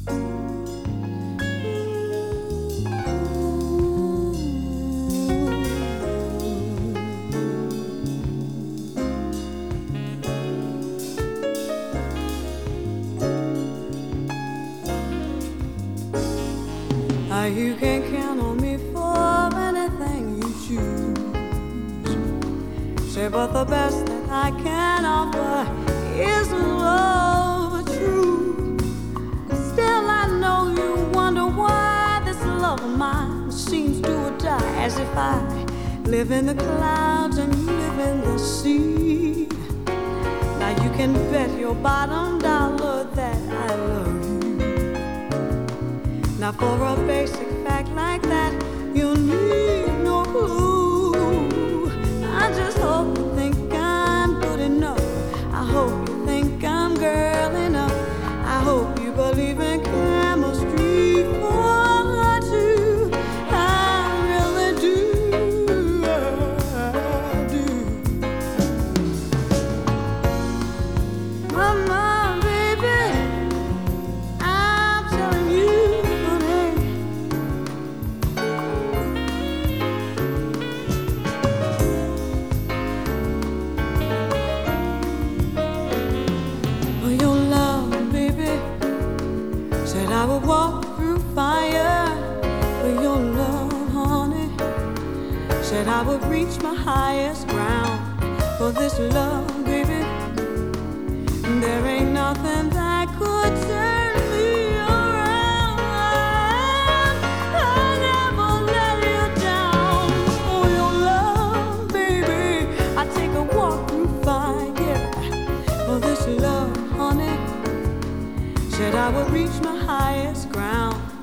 You can count on me for anything you choose. Say, but the best that I can offer is love true. Still, I know you wonder why this love of mine seems to die, as if I live in the clouds and you live in the sea. Now you can bet your bottom dollar that I love you. Now for a basic fact like that, you need no clue. I just hope you think I'm good enough. I hope you think I'm girl enough. I hope you believe in chemistry for two. I really do, I do. Mama, baby, I'm telling you. I would walk through fire for your love, honey. Said I would reach my highest ground for this love, baby. There ain't nothing that could turn me around. I'll never let you down for your love, baby. I take a walk through fire for this love, honey. Said I would reach my highest ground